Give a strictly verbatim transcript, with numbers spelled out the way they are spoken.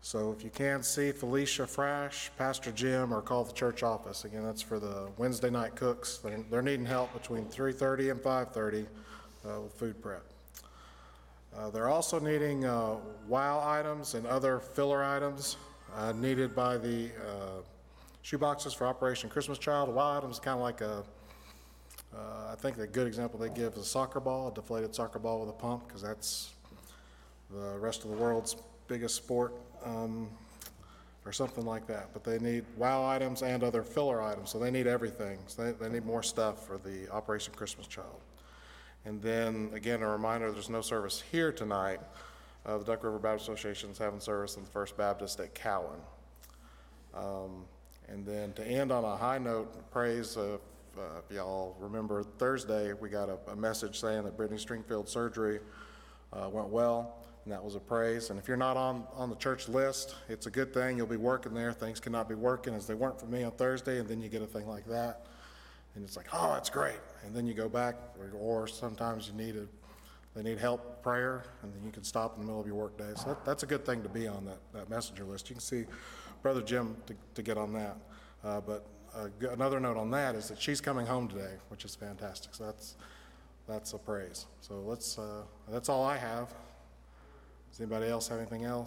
So if you can see Felicia Frash, Pastor Jim, or call the church office. Again, that's for the Wednesday night cooks. They're, they're needing help between three thirty and five thirty uh, with food prep. Uh, they're also needing uh, WOW items and other filler items uh, needed by the uh, shoeboxes for Operation Christmas Child. A WOW item is kind of like a, uh, I think a good example they give is a soccer ball, a deflated soccer ball with a pump, because that's the rest of the world's biggest sport, um, or something like that. But they need WOW items and other filler items, so they need everything. So they, they need more stuff for the Operation Christmas Child. And then, again, a reminder, there's no service here tonight. Uh, the Duck River Baptist Association is having service in the First Baptist at Cowan. Um, and then to end on a high note, praise, uh, if, uh, if y'all remember Thursday, we got a, a message saying that Brittany Stringfield's surgery uh, went well, and that was a praise. And if you're not on, on the church list, it's a good thing. You'll be working there. Things cannot be working as they weren't for me on Thursday, and then you get a thing like that. And it's like, oh, that's great. And then you go back, or, or sometimes you need a, they need help, prayer, and then you can stop in the middle of your work day. So that, that's a good thing to be on that, that messenger list. You can see Brother Jim to, to get on that. Uh, but uh, g- another note on that is that she's coming home today, which is fantastic. So that's, that's a praise. So let's, uh, that's all I have. Does anybody else have anything else?